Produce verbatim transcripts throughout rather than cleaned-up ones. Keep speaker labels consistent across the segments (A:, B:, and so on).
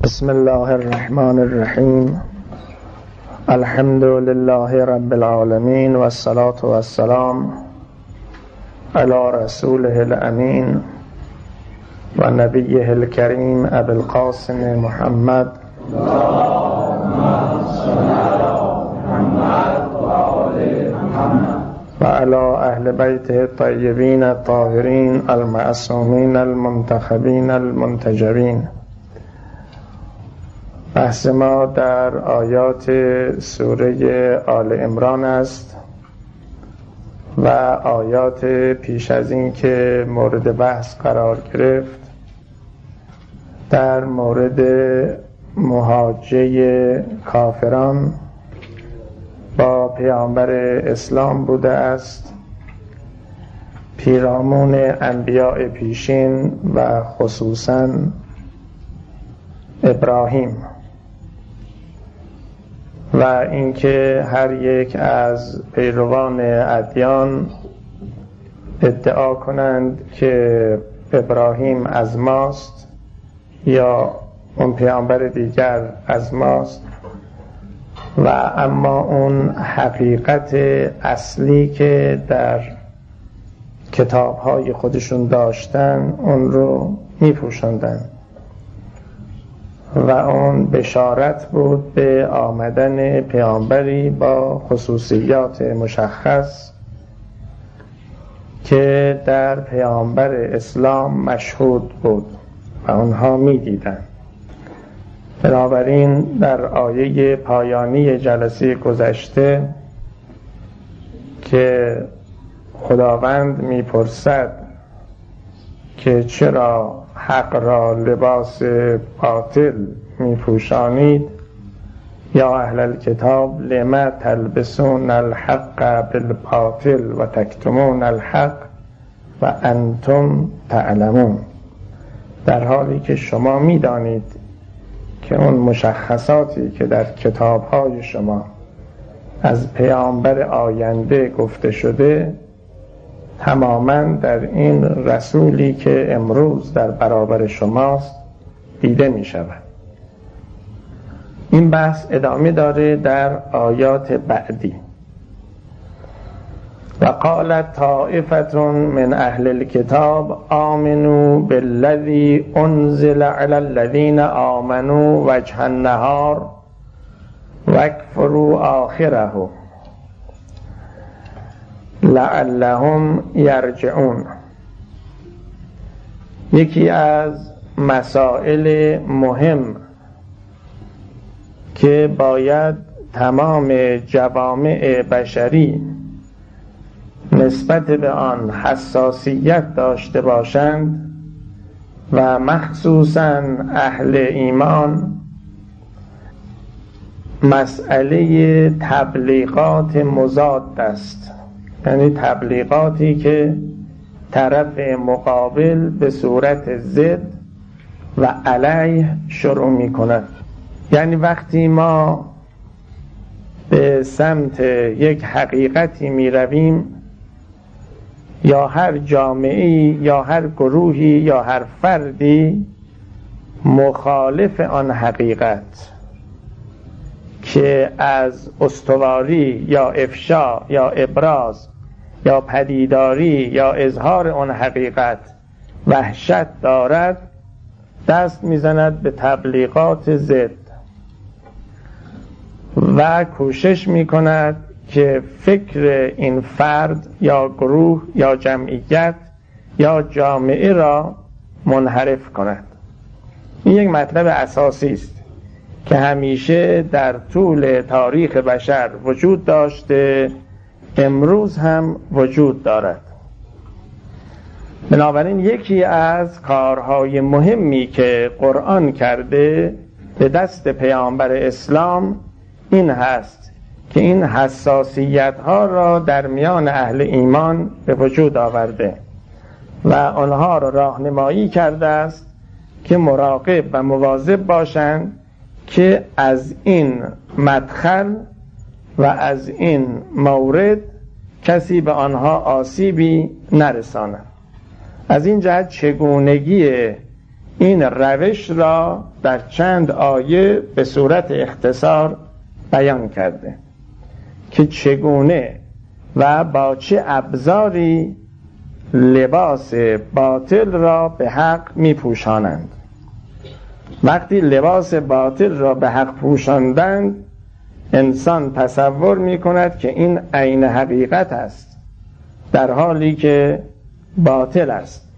A: بسم الله الرحمن الرحیم. الحمد لله رب العالمین و الصلاة و السلام علی رسوله الامین و نبیه الکریم ابی القاسم محمد و علی اهل بیته الطیبین الطاهرین المعصومین المنتخبین المنتجبین. بحث ما در آیات سوره آل عمران است و آیات پیش از این که مورد بحث قرار گرفت در مورد محاجه کافران با پیامبر اسلام بوده است، پیرامون انبیاء پیشین و خصوصاً ابراهیم، و اینکه هر یک از پیروان ادیان ادعا کنند که ابراهیم از ماست یا اون پیامبر دیگر از ماست، و اما اون حقیقت اصلی که در کتاب‌های خودشون داشتن اون رو می‌پوشاندن و اون بشارت بود به آمدن پیامبری با خصوصیات مشخص که در پیامبر اسلام مشهود بود و اونها می دیدن. بنابراین در آیه پایانی جلسه گذشته که خداوند می پرسد که چرا حق را لباس باطل می پوشانید، یا اهل الکتاب لما تلبسون الحق بالباطل و تکتمون الحق و انتم تعلمون، در حالی که شما می دانید که اون مشخصاتی که در کتاب‌های شما از پیامبر آینده گفته شده تماماً در این رسولی که امروز در برابر شماست دیده می شود. این بحث ادامه داره در آیات بعدی. و قالت طائفة من اهل الكتاب آمنوا بالذی انزل علی الذین آمنوا وجه النهار واکفروا آخره لعلهم یرجعون. یکی از مسائل مهم که باید تمام جوامع بشری نسبت به آن حساسیت داشته باشند و مخصوصاً اهل ایمان، مسئله تبلیغات مضاد است، یعنی تبلیغاتی که طرف مقابل به صورت ضد و علیه شروع می کند. یعنی وقتی ما به سمت یک حقیقتی می رویم، یا هر جامعه‌ای یا هر گروهی یا هر فردی مخالف آن حقیقت که از استواری یا افشا یا ابراز یا پدیداری یا اظهار آن حقیقت وحشت دارد، دست میزند به تبلیغات ضد و کوشش میکند که فکر این فرد یا گروه یا جمعیت یا جامعه را منحرف کند. این یک مطلب اساسی است که همیشه در طول تاریخ بشر وجود داشته، امروز هم وجود دارد. بنابراین یکی از کارهای مهمی که قرآن کرده به دست پیامبر اسلام این هست که این حساسیت ها را در میان اهل ایمان به وجود آورده و آنها را راهنمایی کرده است که مراقب و مواظب باشند که از این مدخل و از این مورد کسی به آنها آسیبی نرساند. از این جهت چگونگی این روش را در چند آیه به صورت اختصار بیان کرده که چگونه و با چه ابزاری لباس باطل را به حق می پوشانند. وقتی لباس باطل را به حق پوشاندند، انسان تصور می کند که این عین حقیقت است، در حالی که باطل است.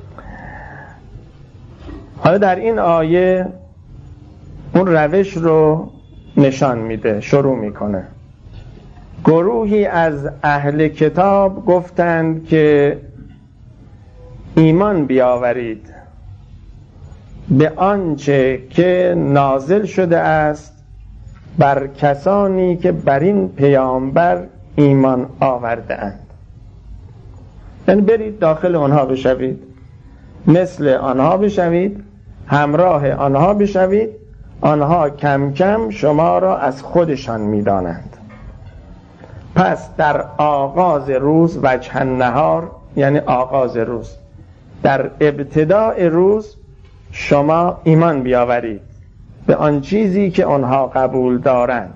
A: حالا در این آیه اون روش رو نشان میده، شروع میکنه. گروهی از اهل کتاب گفتند که ایمان بیاورید به آنچه که نازل شده است بر کسانی که بر این پیامبر ایمان آورده اند. یعنی برید داخل آنها بشوید، مثل آنها بشوید، همراه آنها بشوید، آنها کم کم شما را از خودشان میدانند. پس در آغاز روز، وجه النهار یعنی آغاز روز، در ابتداء روز شما ایمان بیاورید به آن چیزی که آنها قبول دارند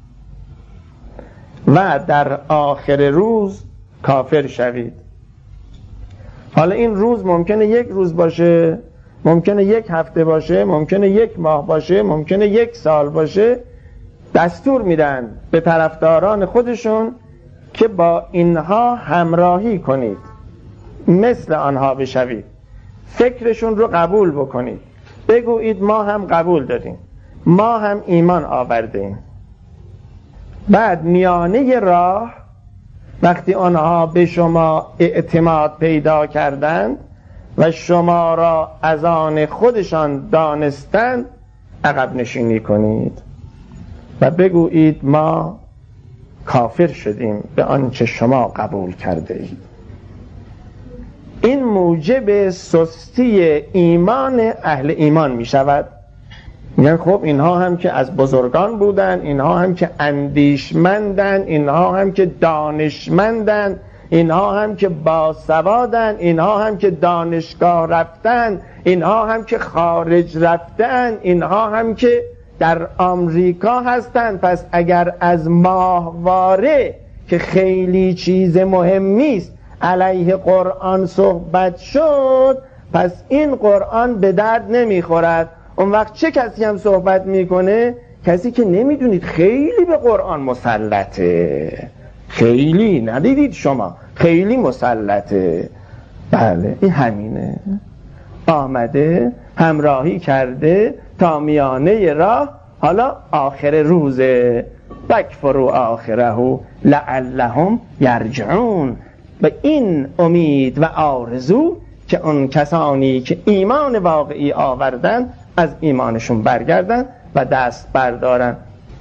A: و در آخر روز کافر شوید. حالا این روز ممکنه یک روز باشه، ممکنه یک هفته باشه، ممکنه یک ماه باشه، ممکنه یک سال باشه. دستور میدن به طرفداران خودشون که با اینها همراهی کنید، مثل آنها بشوید، فکرشون رو قبول بکنید، بگویید ما هم قبول داریم، ما هم ایمان آوردیم. بعد میانه راه وقتی آنها به شما اعتماد پیدا کردند و شما را از آن خودشان دانستند، عقب نشینی کنید و بگویید ما کافر شدیم به آنچه شما قبول کرده اید. این موجب سستی ایمان اهل ایمان می شود. میگن خب اینها هم که از بزرگان بودن، اینها هم که اندیشمندن، اینها هم که دانشمندن، اینها هم که باسوادن، اینها هم که دانشگاه رفتن، اینها هم که خارج رفتن، اینها هم که در آمریکا هستن. پس اگر از ماهواره که خیلی چیز مهمی است علیه قرآن صحبت شد، پس این قرآن به درد نمیخورد. اون وقت چه کسی هم صحبت میکنه؟ کسی که نمیدونید خیلی به قرآن مسلطه، خیلی ندیدید شما، خیلی مسلطه. بله این همینه، آمده همراهی کرده تا میانه راه، حالا آخر روزه، بکفروا آخره لعلهم یرجعون. به این امید و آرزو که اون کسانی که ایمان واقعی آوردن از ایمانشون برگردن و دست بردارن.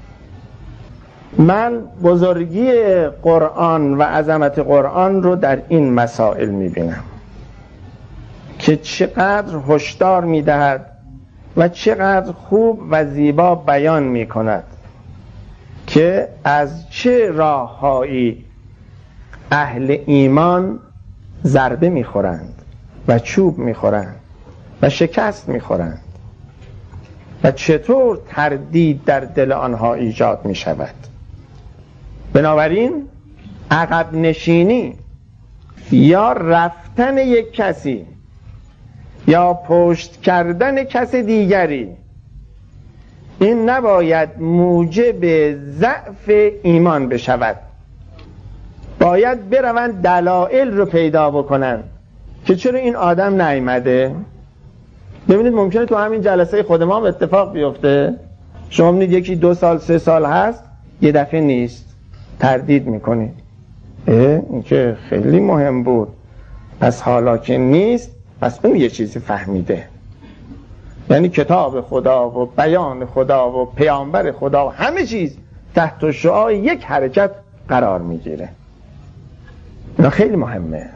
A: من بزرگی قرآن و عظمت قرآن رو در این مسائل میبینم که چقدر هشدار میدهد و چقدر خوب و زیبا بیان میکند که از چه راههایی اهل ایمان ضربه میخورند و چوب میخورند و شکست میخورند و چطور تردید در دل آنها ایجاد میشود. بنابراین عقب نشینی یا رفتن یک کسی یا پشت کردن کس دیگری، این نباید موجب ضعف ایمان بشود. باید بروند دلایل رو پیدا بکنن که چرا این آدم نیامده. ببینید ممکنه تو همین جلسه خود ما هم اتفاق بیفته. شما ببینید یکی دو سال سه سال هست، یه دفعه نیست، تردید میکنید، اه این که خیلی مهم بود، پس حالا که نیست پس اون یه چیزی فهمیده. یعنی کتاب خدا و بیان خدا و پیامبر خدا و همه چیز تحت شعاع یک حرکت قرار میگیره. اینا خیلی مهمه،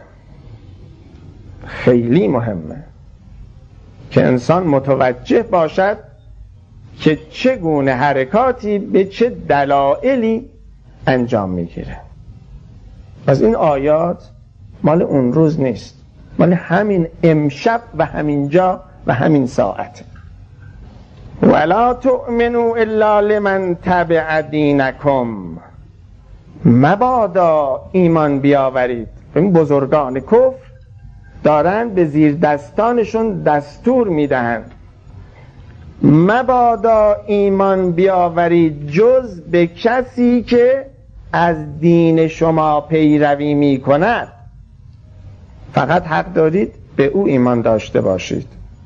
A: خیلی مهمه که انسان متوجه باشد که چگونه حرکاتی به چه دلایلی انجام میگیره. پس این آیات مال اون روز نیست، مال همین امشب و همینجا و همین ساعت. ولا تؤمنوا الا لمن تبع دینکم، مبادا ایمان بیاورید. این بزرگان کفر دارن به زیر دستانشون دستور میدهن مبادا ایمان بیاورید جز به کسی که از دین شما پیروی می کند. فقط حق دارید به او ایمان داشته باشید.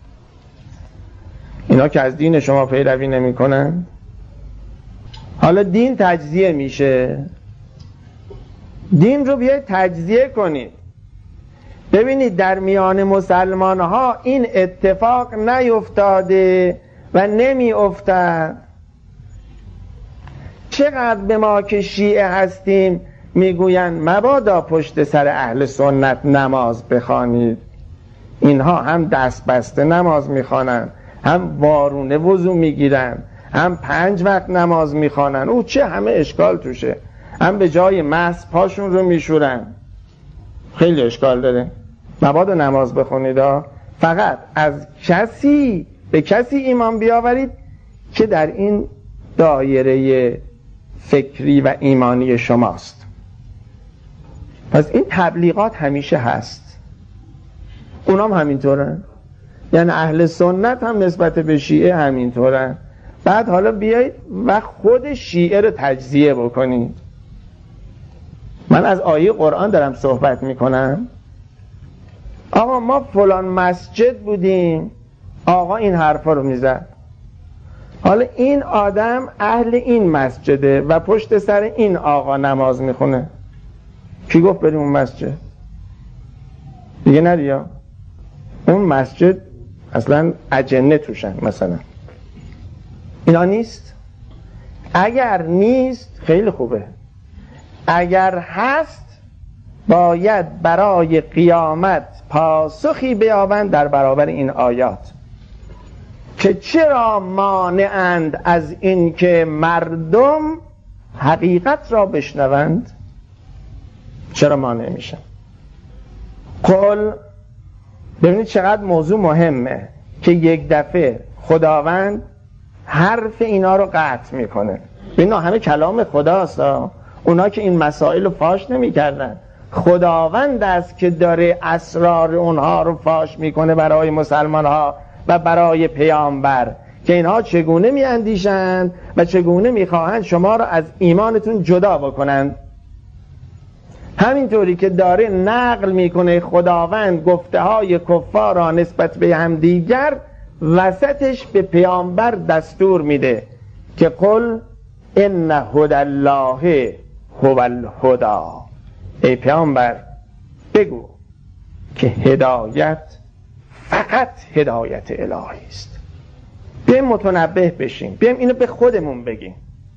A: اینا که از دین شما پیروی نمی کنن، حالا دین تجزیه میشه، دین رو بیاید تجزیه کنید. ببینید در میان مسلمان ها این اتفاق نیفتاده و نمی افتد. چقدر به ما که شیعه هستیم میگوین مبادا پشت سر اهل سنت نماز بخوانید. اینها هم دست بسته نماز میخوانن، هم وارونه وضو میگیرن، هم پنج وقت نماز میخوانن. او چه همه اشکال توشه. هم به جای مس پاشون رو میشورن. خیلی اشکال داره. مبادا نماز بخونید ها. فقط از کسی به کسی ایمان بیاورید که در این دایره فکری و ایمانی شماست. پس این تبلیغات همیشه هست، اونام همینطورن. یعنی اهل سنت هم نسبت به شیعه همینطورن. بعد حالا بیایید و خود شیعه رو تجزیه بکنید. من از آیه قرآن دارم صحبت میکنم. آقا ما فلان مسجد بودیم، آقا این حرفا رو میزد. حالا این آدم اهل این مسجده و پشت سر این آقا نماز میخونه. کی گفت بریم اون مسجد؟ دیگه نریا. اون مسجد اصلا اجنه توشن مثلا. اینا نیست. اگر نیست خیلی خوبه. اگر هست باید برای قیامت پاسخی بیابند در برابر این آیات که چرا مانعند از این که مردم حقیقت را بشنوند. چرا مانع میشن؟ قل، ببینید چقدر موضوع مهمه که یک دفعه خداوند حرف اینا رو قطع میکنه. اینا همه کلام خداست. اونا که این مسائل رو فاش نمیکردن، خداوند است که داره اسرار اونها رو فاش میکنه برای مسلمان ها و برای پیامبر که اینها چگونه میاندیشند و چگونه میخواهند شما رو از ایمانتون جدا بکنند. همینطوری که داره نقل میکنه خداوند گفته های کفار را نسبت به هم دیگر، وسطش به پیامبر دستور میده که قل ان هدی الله هو الهدی. ای پیامبر بگو که هدایت فقط هدایت الهی است. بیایم متنبه بشیم، بیایم اینو به خودمون بگیم.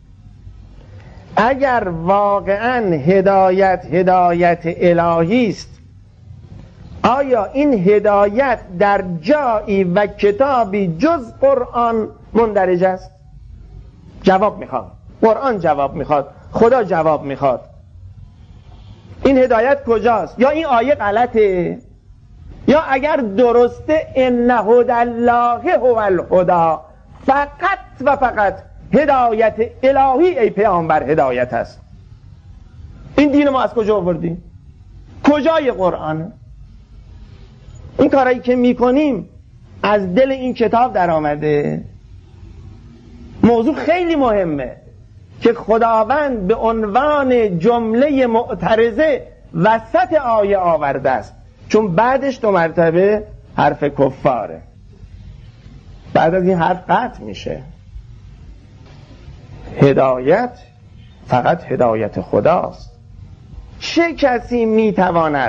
A: اگر واقعا هدایت هدایت الهی است، آیا این هدایت در جایی و کتابی جز قرآن مندرج است؟ جواب میخواد. قرآن جواب میخواد، خدا جواب میخواد. این هدایت کجاست؟ یا این آیه غلطه، یا اگر درسته ان هدی الله هو الهدی، فقط و فقط هدایت الهی ای پیامبر هدایت است. این دین ما از کجا آوردیم؟ کجای قرآن؟ این کارایی که میکنیم از دل این کتاب در آمده. موضوع خیلی مهمه که خداوند به عنوان جمله معترضه وسط آیه آورده است، چون بعدش دو مرتبه حرف کفاره. بعد از این حرف قطع میشه. هدایت فقط هدایت خداست. چه کسی میتواند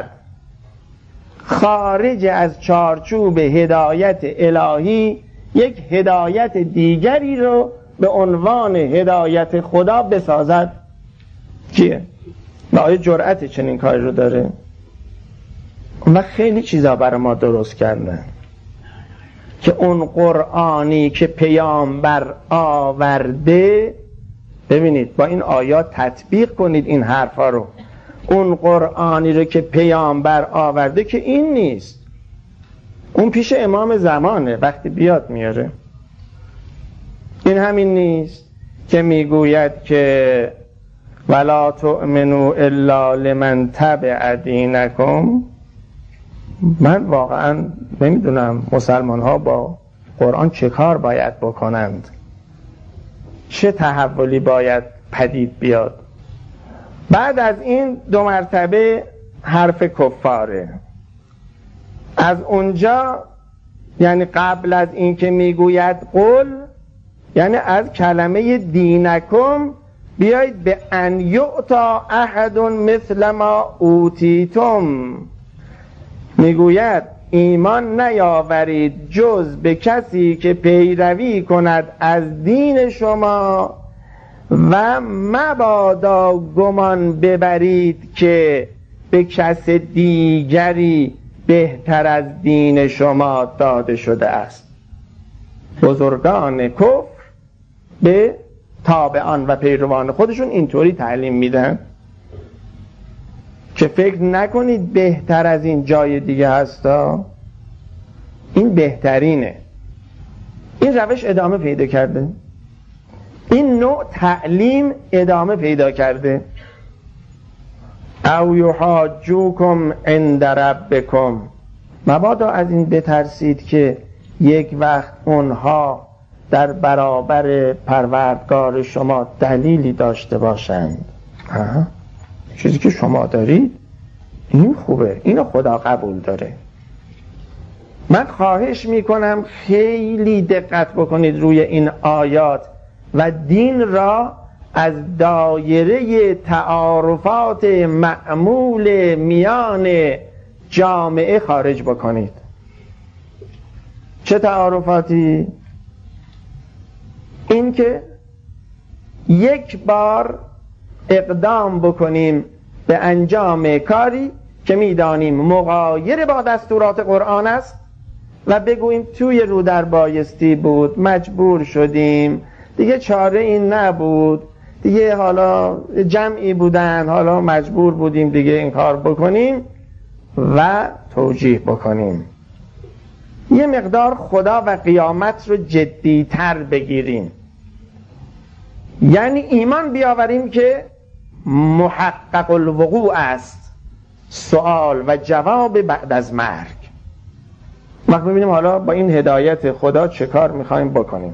A: خارج از چارچوب هدایت الهی یک هدایت دیگری رو به عنوان هدایت خدا بسازد؟ کیه؟ و آیا جرأت چنین کاری رو داره؟ و خیلی چیزا برای ما درست کردن که اون قرآنی که پیامبر آورده، ببینید با این آیات تطبیق کنید این حرفا رو. اون قرآنی رو که پیامبر آورده که این نیست. اون پیش امام زمانه، وقتی بیاد میاره. این همین نیست که میگوید که ولا تؤمنوا الا لمن تبع دینکم. من واقعا نمیدونم مسلمان ها با قرآن چه کار باید بکنند، چه تحولی باید پدید بیاد. بعد از این دو مرتبه حرف کفاره. از اونجا یعنی قبل از این که میگوید قل، یعنی از کلمه دینکم بیایید به ان یعطا احد مثل ما اوتیتم، میگوید ایمان نیاورید جز به کسی که پیروی کند از دین شما و مبادا گمان ببرید که به کس دیگری بهتر از دین شما داده شده است. بزرگان کفر به تابعان و پیروان خودشون اینطوری تعلیم میدن که فکر نکنید بهتر از این جای دیگه هستا، این بهترینه. این روش ادامه پیدا کرده، این نوع تعلیم ادامه پیدا کرده. او یحاجوکم عند ربکم، مبادا از این بترسید که یک وقت اونها در برابر پروردگار شما دلیلی داشته باشند. ها؟ چیزی که شما دارید این خوبه، اینو خدا قبول داره. من خواهش میکنم خیلی دقت بکنید روی این آیات و دین را از دایره تعارفات معمول میان جامعه خارج بکنید. چه تعارفاتی؟ این که یک بار اقدام بکنیم به انجام کاری که میدانیم مغایر با دستورات قرآن است و بگوییم توی رو در بایستی بود، مجبور شدیم، دیگه چاره این نبود، دیگه حالا جمعی بودن، حالا مجبور بودیم دیگه این کار بکنیم و توجیه بکنیم. یه مقدار خدا و قیامت رو جدی‌تر بگیریم، یعنی ایمان بیاوریم که محقق الوقوع است سوال و جواب بعد از مرگ. وقت ببینیم حالا با این هدایت خدا چه کار میخوایم بکنیم.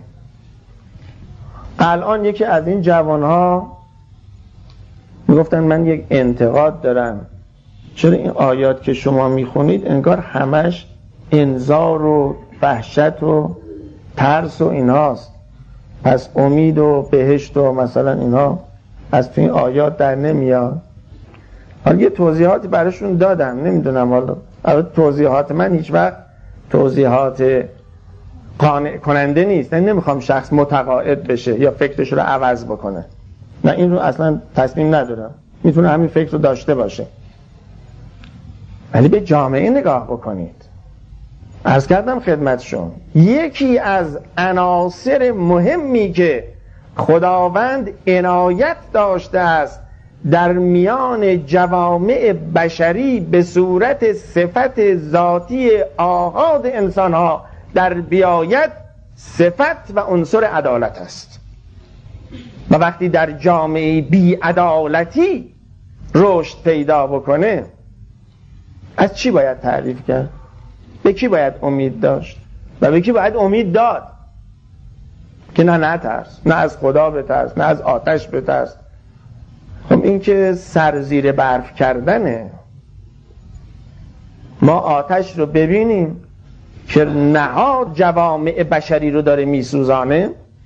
A: الان یکی از این جوانها میگفتن من یک انتقاد دارم، چرا این آیات که شما میخونید انگار همش انذار و وحشت و ترس و ایناست، پس امید و بهشت و مثلا اینها از تو این آیات در نمیاد. حالا یه توضیحاتی براشون دادم، نمیدونم حالا البته توضیحات من هیچ وقت توضیحات قانع کننده نیست، یعنی نمیخوام شخص متقاعد بشه یا فکرش رو عوض بکنه، نه این رو اصلا تصمیم ندارم، میتونه همین فکر رو داشته باشه، ولی به جامعه نگاه بکنید. عرض کردم خدمتشون یکی از عناصر مهمی که خداوند عنایت داشته است در میان جوامع بشری به صورت صفت ذاتی آحاد انسانها در بیایت صفت و عنصر عدالت است. و وقتی در جامعه بی عدالتی رشد پیدا بکنه، از چی باید تعریف کرد؟ به کی باید امید داشت؟ و به کی باید امید داد؟ که نه نترس، نه از خدا بترس، نه از آتش بترس. خب این که سر زیر برف کردنه. ما آتش رو ببینیم که نهاد جوامع بشری رو داره میسوزانه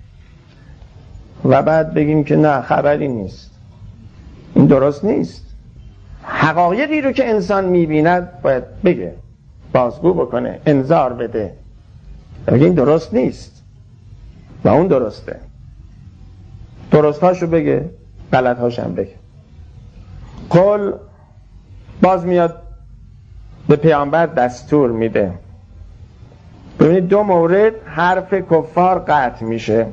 A: و بعد بگیم که نه خبری نیست. این درست نیست. حقایقی رو که انسان میبیند باید بگه، بازگو بکنه، انذار بده، بگه این درست نیست و اون درسته. درستاشو بگه، غلطهاشم بگه. قل باز میاد به پیامبر دستور میده. ببینید دو مورد حرف کفار قطع میشه.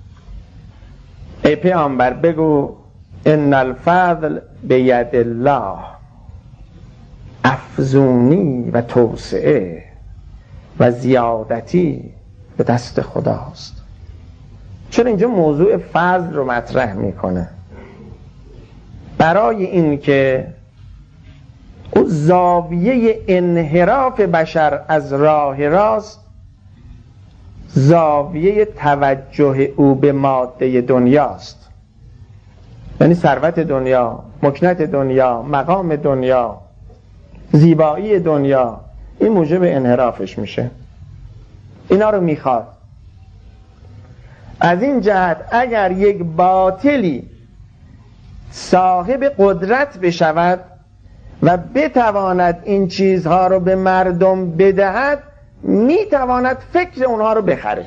A: ای پیامبر بگو ان الفضل بید الله، افزونی و توسعه و زیادتی به دست خداست. چرا اینجا موضوع فضل رو مطرح میکنه؟ برای این که او زاویه انحراف بشر از راه راست زاویه توجه او به ماده دنیاست. یعنی ثروت دنیا، مکنت دنیا، مقام دنیا، زیبایی دنیا، این موجب انحرافش میشه. اینا رو میخواد. از این جهت اگر یک باطلی صاحب قدرت بشود و بتواند این چیزها رو به مردم بدهد، میتواند فکر اونها رو بخره.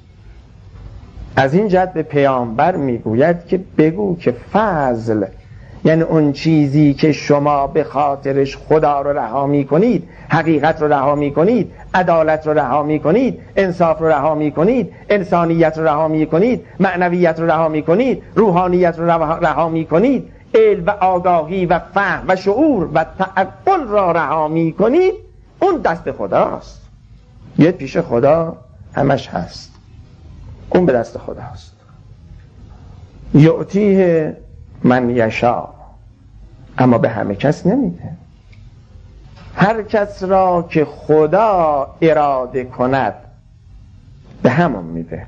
A: از این جهت به پیامبر میگوید که بگو که فضل، یعنی اون چیزی که شما به خاطرش خدا رو رها میکنید، حقیقت رو رها میکنید، عدالت رو رها میکنید، انصاف رو رها میکنید، انسانیت رو رها میکنید، معنویت رو رها میکنید، روحانیت رو رها میکنید، علم و آگاهی و فهم و شعور و تعقل را رها میکنید، اون دست خداست. یه پیش خدا همش هست، اون به دست خداست. یعطیه من یشا، اما به همه کس نمیده. هر کس را که خدا اراده کند به همون میده.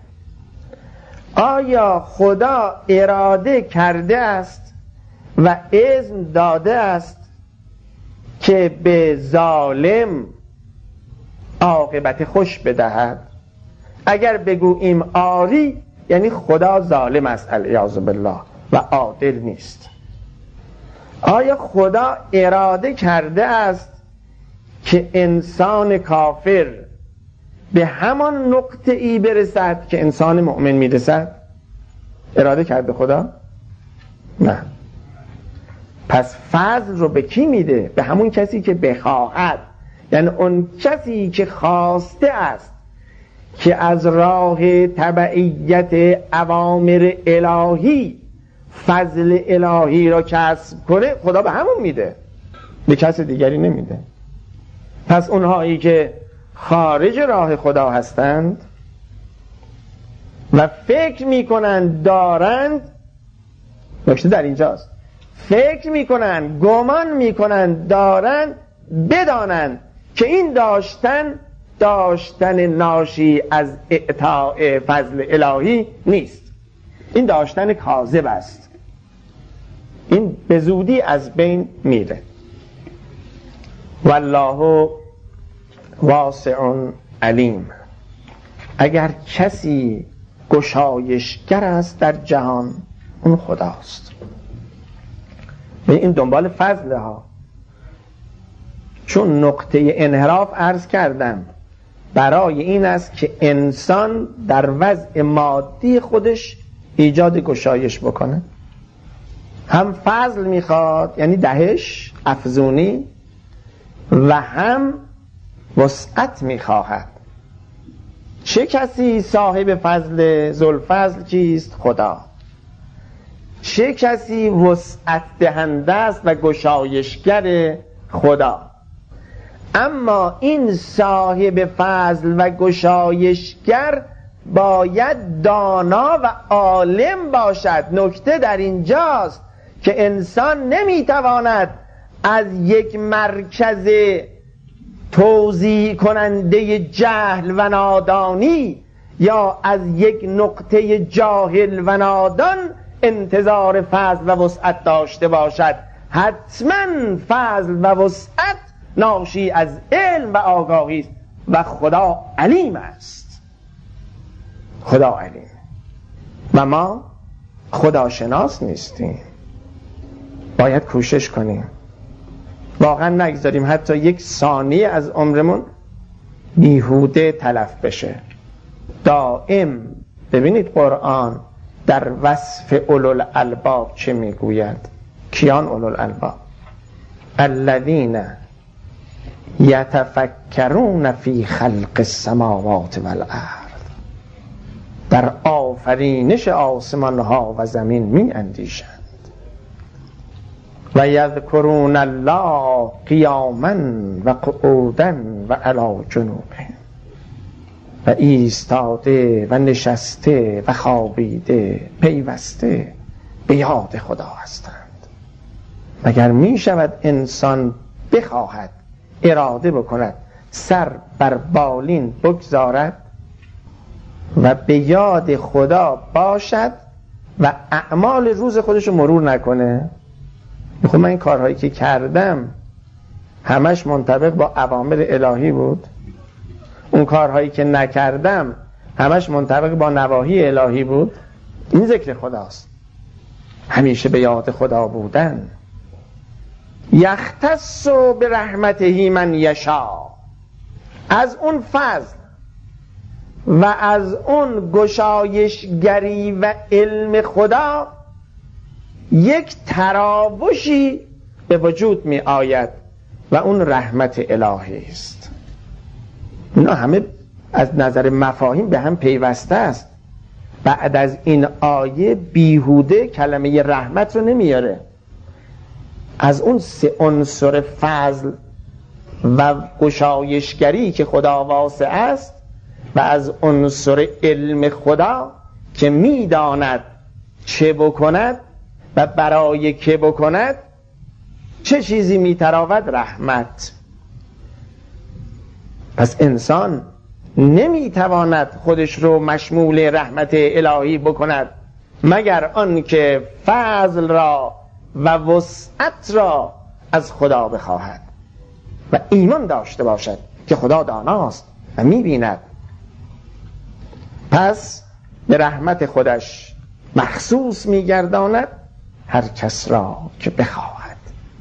A: آیا خدا اراده کرده است و اذن داده است که به ظالم عاقبت خوش بدهد؟ اگر بگوییم آری، یعنی خدا ظالم است علیاذ بالله و عادل نیست. آیا خدا اراده کرده است که انسان کافر به همان نقطه ای برسد که انسان مؤمن میرسد؟ اراده کرده خدا؟ نه. پس فضل رو به کی میده؟ به همون کسی که بخواهد، یعنی اون کسی که خواسته است که از راه تبعیت اوامر الهی فضل الهی را کسب کنه، خدا به همون میده، به کس دیگری نمیده. پس اونهایی که خارج راه خدا هستند و فکر میکنند دارند، نکته در اینجاست، فکر میکنند، گمان میکنند دارند، بدانند که این داشتن داشتن ناشی از اعطاء فضل الهی نیست، این داشتن کاذب است، این به زودی از بین میره. والله واسع علیم. اگر کسی گشایشگر است در جهان، اون خداست. این دنبال فضله ها، چون نقطه انحراف عرض کردم برای این است که انسان در وضع مادی خودش ایجاد گشایش بکنه. هم فضل میخواد، یعنی دهش، افزونی، و هم وسعت میخواهد. چه کسی صاحب فضل ذوالفضل کیست؟ خدا. چه کسی وسعت دهنده است و گشایشگر؟ خدا. اما این صاحب فضل و گشایشگر باید دانا و عالم باشد. نکته در اینجاست که انسان نمیتواند از یک مرکز توزیع کننده جهل و نادانی یا از یک نقطه جاهل و نادان انتظار فضل و وسعت داشته باشد. حتما فضل و وسعت ناشی از علم و آگاهی است و خدا علیم است. خدا علیم و ما خداشناس نیستیم. باید کوشش کنیم، واقعا نگذاریم حتی یک ثانیه از عمرمون بیهوده تلف بشه. دائم ببینید قرآن در وصف اولوالالباب چه میگوید. کیان اولوالالباب؟ الذین یتفکرون فی خلق السماوات والارض، در آفرینش آسمان ها و زمین می اندیشند. و یذکرون الله قیاما و قعودا و علی جنوبهم، و ایستاده و نشسته و خوابیده پیوسته به یاد خدا هستند. مگر می شود انسان بخواهد اراده بکند سر بر بالین بگذارد و به یاد خدا باشد و اعمال روز خودش رو مرور نکنه؟ خب من این کارهایی که کردم همش منطبق با اوامر الهی بود؟ اون کارهایی که نکردم همش منطبق با نواهی الهی بود؟ این ذکر خداست، همیشه به یاد خدا بودن. یختص به رحمته من یشا، از اون فضل و از اون گشایشگری و علم خدا یک تراوشی به وجود می آید و اون رحمت الهی است. اینا همه از نظر مفاهیم به هم پیوسته است. بعد از این آیه بیهوده کلمه رحمت رو نمیاره. از اون سه عنصر فضل و گشایشگری که خدا واسع است و از عنصر علم خدا که میداند چه بکند و برای که بکند، چه چیزی میتراود؟ رحمت. پس انسان نمیتواند خودش رو مشمول رحمت الهی بکند مگر آن که فضل را و وسعت را از خدا بخواهد و ایمان داشته باشد که خدا داناست و میبیند. پس به رحمت خودش مخصوص میگرداند هر کس را که بخواهد.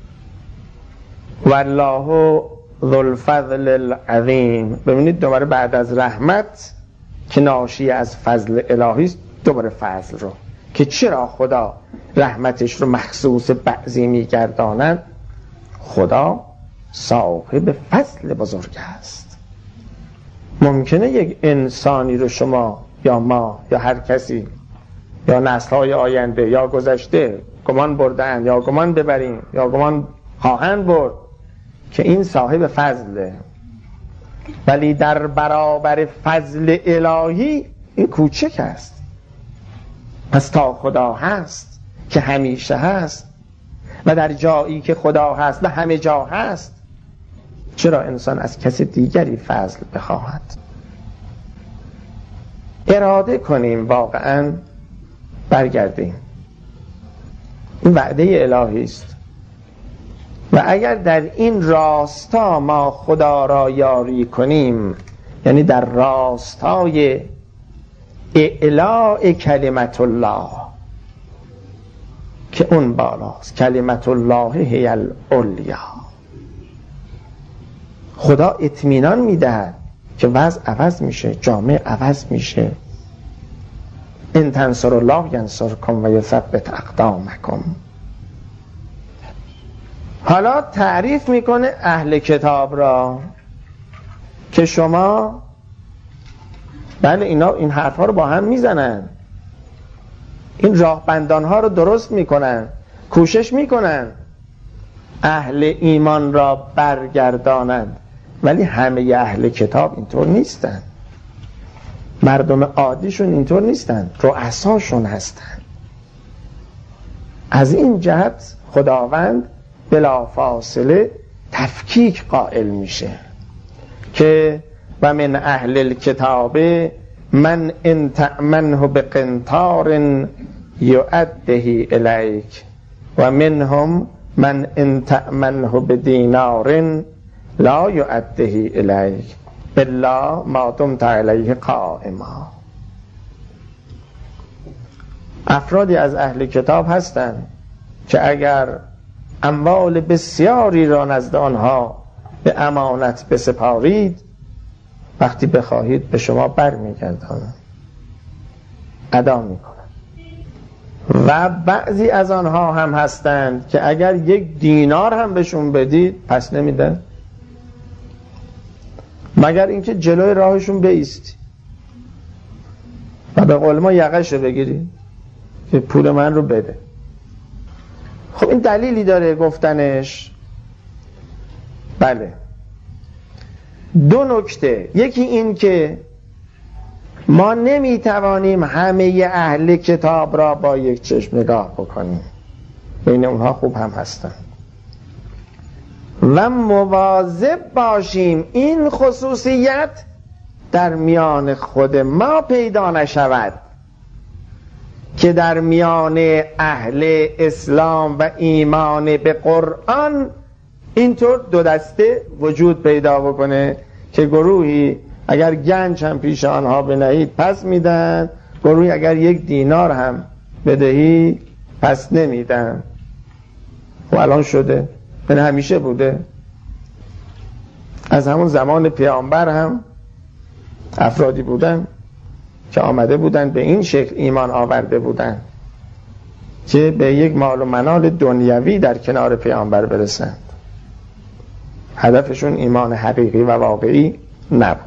A: والله ذو الفضل العظیم. ببینید دوباره بعد از رحمت که ناشی از فضل الهی است، دوباره فضل رو که چرا خدا رحمتش رو مخصوص بعضی میگرداند. خدا صاحب فضل بزرگ است. ممکنه یک انسانی رو شما یا ما یا هر کسی یا نسل‌های آینده یا گذشته گمان بردن یا گمان ببریم یا گمان خواهند برد که این صاحب فضله، ولی در برابر فضل الهی این کوچک است. پس تا خدا هست که همیشه هست و در جایی که خدا هست و همه جا هست، چرا انسان از کس دیگری فضل بخواهد؟ اراده کنیم واقعا برگردیم. این وعده الهی است و اگر در این راستا ما خدا را یاری کنیم، یعنی در راستای اعلاء کلمت الله که اون بالاست، کلمت الله هی العلیا، خدا اطمینان میدهد که وضع عوض میشه، جامعه عوض میشه. ان تنصروا الله ینصرکم و یثبت اقدامکم. حالا تعریف میکنه اهل کتاب را که شما، بله اینا این حرفا رو با هم میزنن، این راه بندان ها رو درست میکنن، کوشش میکنن اهل ایمان را برگردانند، ولی همه اهل کتاب اینطور نیستن. مردم عادیشون اینطور نیستن، رؤساشون هستن. از این جهت خداوند بلا فاصله تفکیک قائل میشه که و من اهل الکتاب من ان تأمنه بقنطار یؤده الیک و منهم من ان تأمنه بدینار لا یؤده الیک الا ما دمت علیه قائما. افرادی از اهل کتاب هستند که اگر اموال بسیاری را نزد آنها به امانت بسپارید، وقتی بخواهید به شما بر میگردانند، ادا میکنند. و بعضی از آنها هم هستند که اگر یک دینار هم بهشون بدید پس نمیدن، مگر اینکه جلوی راهشون بایستی و به قول ما یقش رو بگیری که پول من رو بده. خب این دلیلی داره گفتنش؟ بله، دو نکته. یکی این که ما نمیتوانیم همه اهل کتاب را با یک چشم نگاه بکنیم، بین اونها خوب هم هستن، و مواظب باشیم این خصوصیت در میان خود ما پیدا نشود که در میان اهل اسلام و ایمان به قرآن اینطور دو دسته وجود پیدا بکنه که گروهی اگر گنج هم پیش آنها بنهید پس میدن، گروهی اگر یک دینار هم بدهی پس نمیدن. و الان شده، من همیشه بوده، از همون زمان پیامبر هم افرادی بودن که آمده بودن به این شکل ایمان آورده بودن که به یک مال و منال دنیوی در کنار پیامبر برسند. هدفشون ایمان حقیقی و واقعی نبود.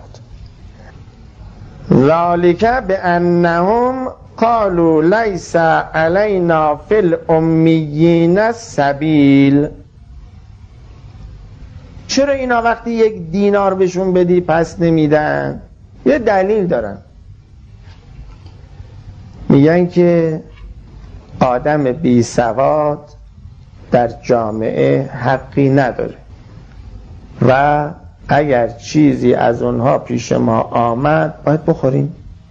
A: ذالک بانهم قالوا لیس علینا فی الامیین سبیل. چرا اینا وقتی یک دینار بهشون بدی پس نمیدن؟ یه دلیل دارن، میگن که آدم بی سواد در جامعه حقی نداره و اگر چیزی از اونها پیش ما آمد باید بخوریم.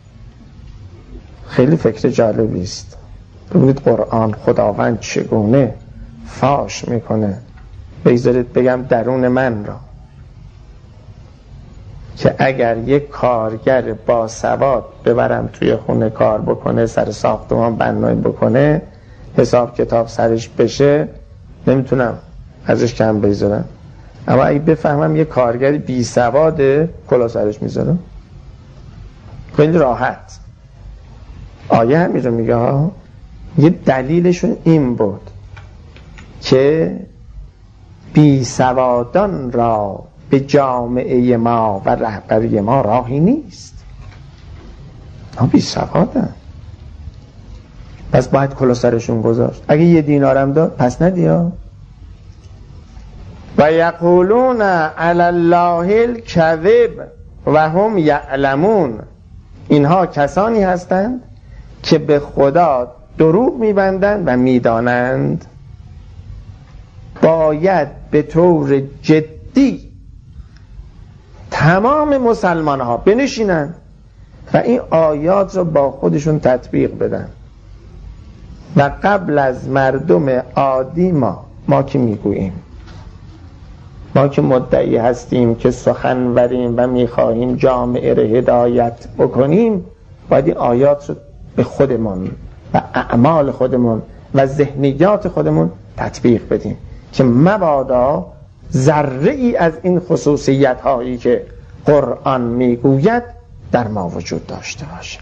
A: خیلی فکر جالبی است. ببینید قرآن خداوند چگونه فاش میکنه، بگذارید بگم درون من را، که اگر یک کارگر با سواد ببرم توی خونه کار بکنه، سر ساختمان بنایی بکنه، حساب کتاب سرش بشه، نمیتونم ازش کم بگذارم. اما اگه بفهمم یک کارگری بی سواده، کلا سرش میذارم، خیلی راحت. آیه همین رو میگه ها. یه دلیلشون این بود که بی سوادان را به جامعه ما و رهبری ما راهی نیست. ها بی سوادن، پس باید کلا سرشون گذاشت. اگه یه دینارم داد پس ندیا. و یقولون علی الله الکذب و هم یعلمون. اینها کسانی هستند که به خدا دروغ میبندند و میدانند. باید به طور جدی تمام مسلمان ها بنشینن و این آیات رو با خودشون تطبیق بدن و قبل از مردم عادی ما ما که میگوییم، ما که مدعی هستیم که سخنوریم و میخواهیم جامعه را هدایت بکنیم، باید این آیات رو به خودمون و اعمال خودمون و ذهنیات خودمون تطبیق بدیم که مبادا ذره ای از این خصوصیت هایی که قرآن میگوید در ما وجود داشته باشه.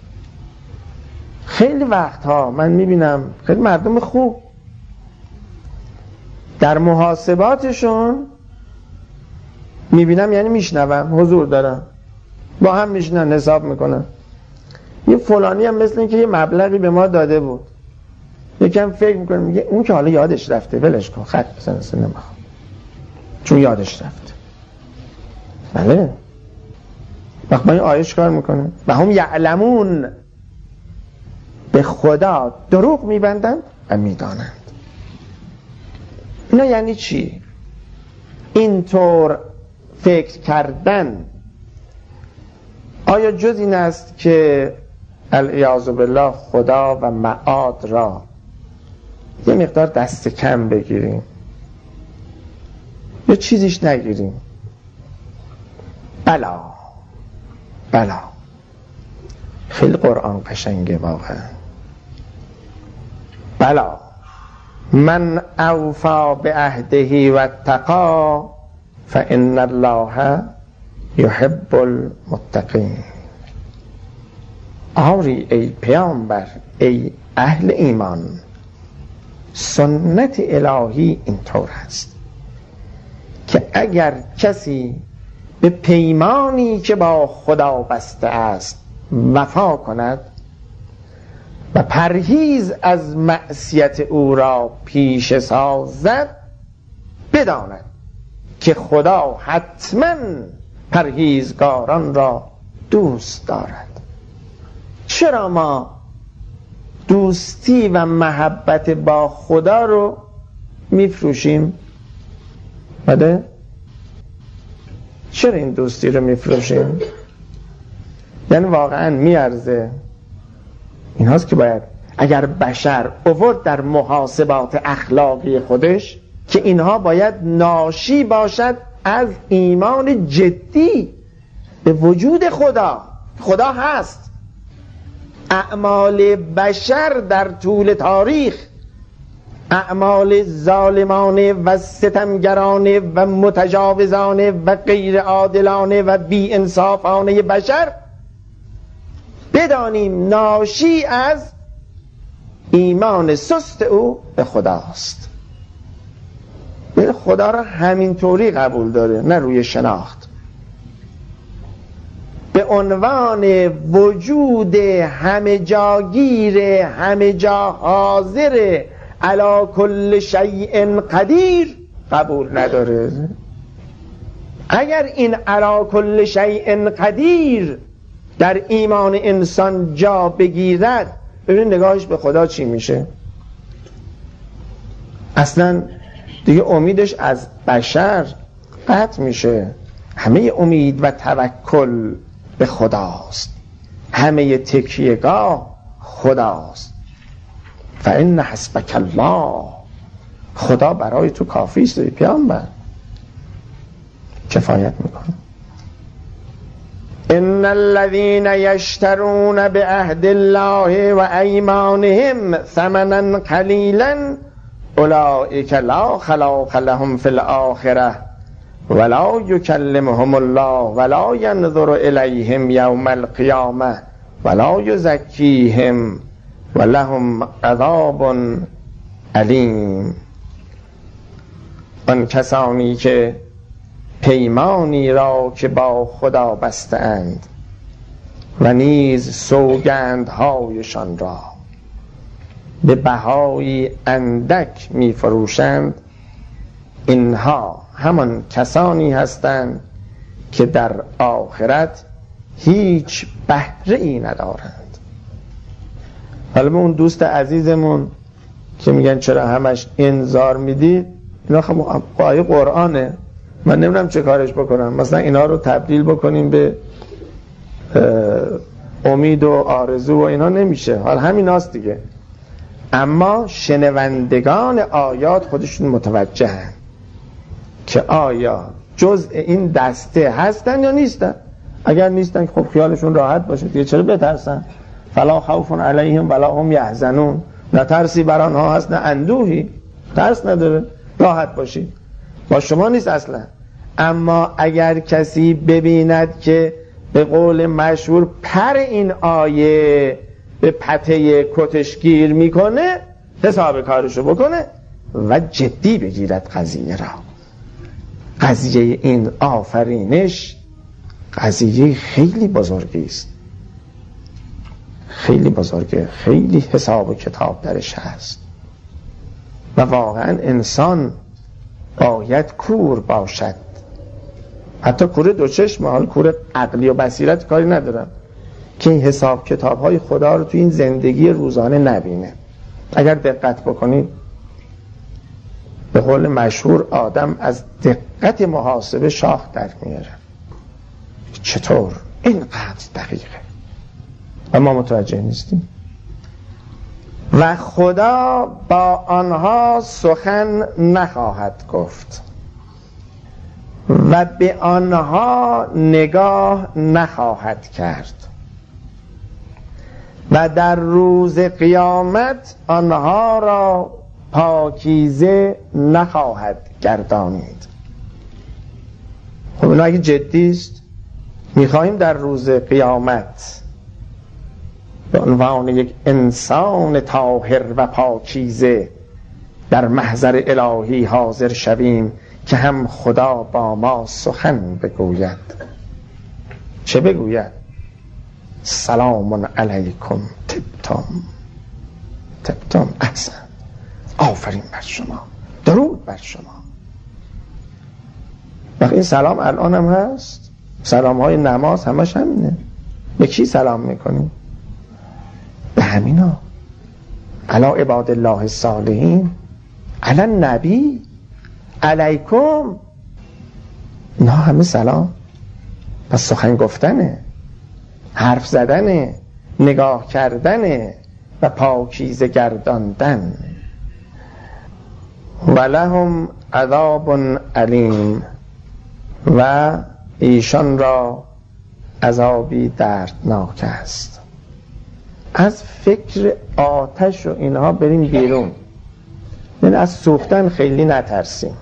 A: خیلی وقتها من میبینم خیلی مردم خوب در محاسباتشون میبینم، یعنی میشنوم، حضور دارم، با هم میشنن حساب میکنن، یه فلانی هم مثل این که یه مبلغی به ما داده بود، یکم فکر میکنه میگه اون که حالا یادش رفته ولش کن، خط بزن اصلا نمیخوام چون یادش رفته. بله وقت با این آیش کار میکنه و هم یعلمون، به خدا دروغ میبندند و میدانند. اینا یعنی چی؟ اینطور فکر کردن آیا جز این است که العیاذ بالله خدا و معاد را یه مقدار دست کم بگیریم یا چیزیش نگیریم؟ بلا بلا، خیلی قرآن قشنگه واقعا. بلا من اوفا به عهده و اتقا فان الله یحب المتقین. آری ای پیامبر، ای اهل ایمان، سنت الهی اینطور است که اگر کسی به پیمانی که با خدا بسته است وفا کند و پرهیز از معصیت او را پیش سازد، بداند که خدا حتما پرهیزگاران را دوست دارد. چرا ما دوستی و محبت با خدا رو میفروشیم؟ بله؟ چرا این دوستی رو میفروشیم؟ یعنی واقعا میارزه؟ این هاست که باید اگر بشر آورد در محاسبات اخلاقی خودش که اینها باید ناشی باشد از ایمان جدی به وجود خدا. خدا هست. اعمال بشر در طول تاریخ، اعمال ظالمانه و ستمگرانه و متجاوزانه و غیر عادلانه و بی انصافانه بشر بدانیم ناشی از ایمان سست او به خداست. خدا را همینطوری قبول داره، نه روی شناخت. به عنوان وجود همه جاگیر، همه جا حاضر، علی کل شیء قدیر قبول نداره. اگر این علی کل شیء قدیر در ایمان انسان جا بگیرد، ببین نگاهش به خدا چی میشه. اصلا دیگه امیدش از بشر قطع میشه. همه امید و توکل به خداست، همه تکیهگاه خداست. فإن حسبک الله، خدا برای تو کافی است. پیامبر کفایت میکنه. ان الذين يشترون بعهد الله وأيمانهم ثمنا قليلا اولئك لا خلاق لهم في الآخرة ولا يكلمهم الله ولا ينظر إليهم يوم القيامة ولا يزكيهم ولهم عذاب علیم. آن کسانی که پیمانی را که با خدا بستند و نیز سوگندهایشان را به بهای اندک می فروشند، اینها همان کسانی هستند که در آخرت هیچ بهره ای ندارند. حالا به اون دوست عزیزمون که میگن چرا همش انذار میدید، اینا خب آیه قرآنه، من نمیدونم چه کارش بکنم. مثلا اینا رو تبدیل بکنیم به امید و آرزو و اینا نمیشه. حالا همین هاست دیگه. اما شنوندگان آیات خودشون متوجهن که آیا جزء این دسته هستن یا نیستن. اگر نیستن خب خیالشون راحت باشه دیگه، چرا بترسن؟ فلا خوف علیهم ولا هم یحزنون. نه ترسی بر آنها هست نه اندوهی. ترس نداره، راحت باشید، با شما نیست اصلا. اما اگر کسی ببیند که به قول مشهور پر این آیه به پته کتش گیر میکنه، حساب کارشو بکنه و جدی بگیرد قضیه را. قضیه این آفرینش قضیه خیلی بزرگی است، خیلی بزرگه، خیلی حساب و کتاب درش هست و واقعا انسان باید کور باشد. حتی کور دو چشم، حال کور عقلی و بصیرت کاری ندارم، که این حساب کتاب های خدا رو تو این زندگی روزانه نبینه. اگر دقت بکنید به قول مشهور آدم از دقت محاسبه شاخ در میاره. چطور اینقدر دقیقه و ما متوجه نیستیم. و خدا با آنها سخن نخواهد گفت و به آنها نگاه نخواهد کرد و در روز قیامت آنها را پاکیزه نخواهد گردانید. خب اینا اگه جدی است، میخواهیم در روز قیامت به عنوان یک انسان طاهر و پاکیزه در محضر الهی حاضر شویم که هم خدا با ما سخن بگوید. چه بگوید؟ سلام علیکم تبتم تبتم احسن، آفرین بر شما، درود بر شما. وقتی این سلام الان هم هست، سلام های نماز همش همینه. به کی سلام میکنیم؟ همینا علا عباد الله الصالحین علی النبی علیکم، اینا همه سلام. پس سخن گفتنه، حرف زدنه، نگاه کردنه و پاکیزه گرداندن. ولهم عذاب علیم، و ایشان را عذابی دردناک است. از فکر آتش و اینها بریم بیرون، یعنی از سوختن خیلی نترسیم.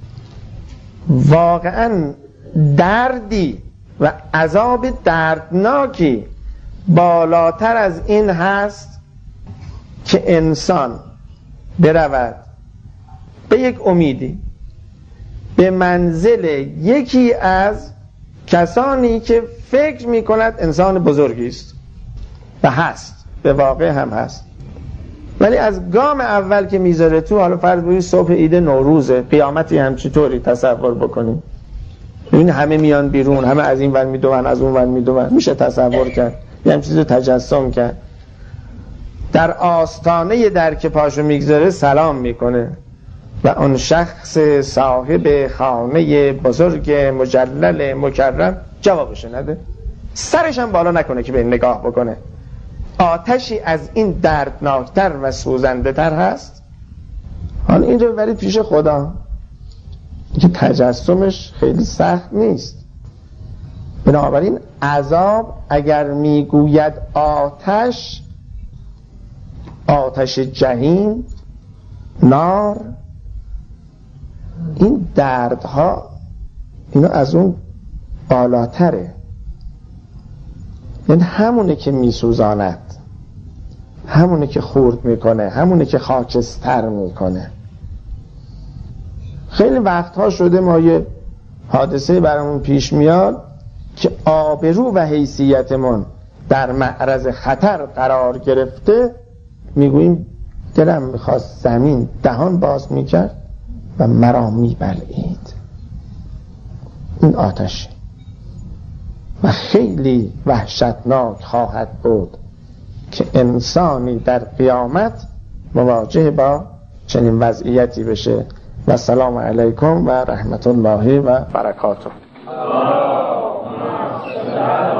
A: واقعا دردی و عذاب دردناکی بالاتر از این هست که انسان برود به یک امیدی به منزل یکی از کسانی که فکر می کند انسان بزرگی است و هست، به واقع هم هست، ولی از گام اول که میذاره تو، حالا فرض بگید صبح عید نوروزه، قیامتی همچی طوری تصور بکنیم، ببین همه میان بیرون، همه از این ور میدون از اون ور میدون، میشه تصور کرد، یه هم چیزو تجسم کرد. در آستانه در که پاشو میگذاره سلام میکنه و اون شخص صاحب خانه بزرگ مجلل مکرم جوابش نده، سرش هم بالا نکنه که به این نگاه بکنه. آتشی از این دردناکتر و سوزنده تر هست؟ حالا این رو برید پیش خدا که تجسمش خیلی سخت نیست. بنابراین عذاب اگر میگوید آتش، آتش جهنم، نار، این دردها اینا از اون بالاتره. یعنی همونه که میسوزاند، همونه که خورد میکنه، همونه که خاکستر میکنه. خیلی وقتها شده ما یه حادثه برامون پیش میاد که آبرو و حیثیتمون در معرض خطر قرار گرفته، میگوییم دلم میخواست زمین دهان باز میکرد و مرا میبلعید. این آتش و خیلی وحشتناک خواهد بود که انسانی در قیامت مواجه با چنین وضعیتی بشه. و السلام علیکم و رحمت الله و برکاته.